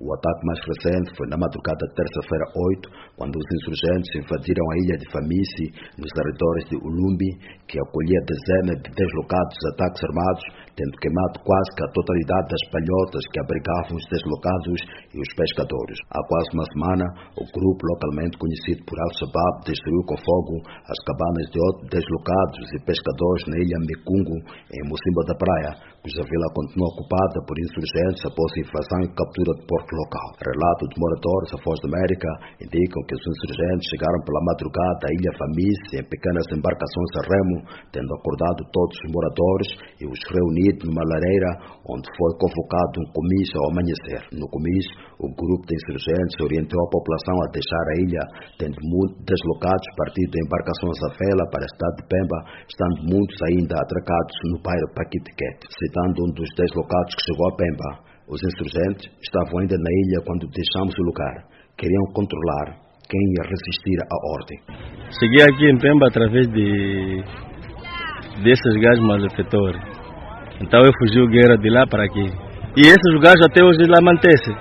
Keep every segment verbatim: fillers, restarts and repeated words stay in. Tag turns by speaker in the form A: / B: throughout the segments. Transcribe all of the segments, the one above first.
A: O ataque mais recente foi na madrugada de terça-feira oito, quando os insurgentes invadiram a ilha de Famici, nos arredores de Ulumbi, que acolhia dezenas de deslocados de ataques armados, tendo queimado quase que a totalidade das palhotas que abrigavam os deslocados e os pescadores. Há quase uma semana, o grupo localmente conhecido por Al-Shabaab destruiu com fogo as cabanas de outros deslocados e pescadores na ilha Mecungo, em Mocimboa da Praia, cuja vila continua ocupada por insurgentes após a invasão e captura de porto local. Relatos de moradores da Voz da América indicam que os insurgentes chegaram pela madrugada à ilha Famici em pequenas embarcações a remo, tendo acordado todos os moradores e os reunido numa lareira, onde foi convocado um comício ao amanhecer. No comício, o grupo de insurgentes orientou a população a deixar a ilha, tendo muitos deslocados partido de embarcações à vela para a cidade de Pemba, estando muitos ainda atracados no bairro Paquitiquete. Citando um dos deslocados que chegou a Pemba, os insurgentes estavam ainda na ilha quando deixamos o lugar. Queriam controlar quem ia resistir à ordem.
B: Cheguei aqui em Pemba através de desses gajos malefeitores. Então eu fugi o guerra de lá para aqui. E esses gajos até hoje lá mantêm-se.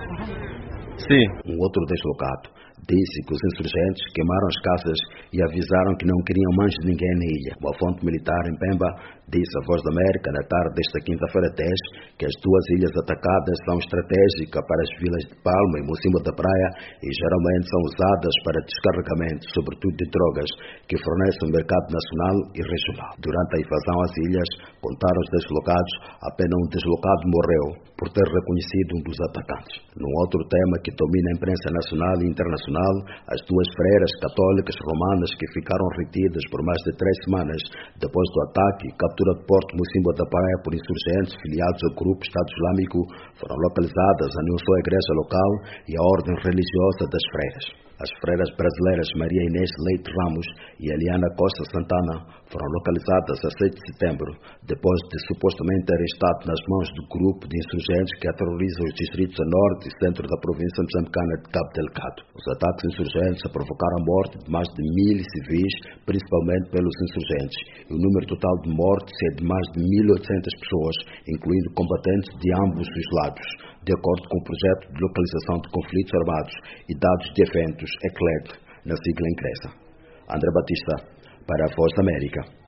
B: Sim.
A: Um outro deslocado disse que os insurgentes queimaram as casas e avisaram que não queriam mais ninguém na ilha. Uma fonte militar em Pemba disse à Voz da América na tarde desta quinta-feira dez que as duas ilhas atacadas são estratégicas para as vilas de Palma e Mocimboa da Praia e geralmente são usadas para descarregamento, sobretudo de drogas, que fornecem o mercado nacional e regional. Durante a invasão às ilhas, contaram os deslocados, apenas um deslocado morreu por ter reconhecido um dos atacantes. Num outro tema que domina a imprensa nacional e internacional, as duas freiras católicas romanas que ficaram retidas por mais de três semanas depois do ataque e captura de Porto Mocimboa da Praia por insurgentes filiados ao grupo Estado Islâmico foram localizadas a sua igreja local e a ordem religiosa das freiras. As freiras brasileiras Maria Inês Leite Ramos e Eliana Costa Santana foram localizadas a seis de setembro, depois de supostamente terem estado nas mãos do grupo de insurgentes que aterroriza os distritos a norte e centro da província moçambicana de Cabo Delgado. Os ataques insurgentes provocaram a morte de mais de mil civis, principalmente pelos insurgentes, e o número total de mortes é de mais de mil e oitocentas pessoas, incluindo combatentes de ambos os lados, de acordo com o projeto de localização de conflitos armados e dados de eventos, E C L E D, na sigla inglesa. André Batista, para a Voz da América.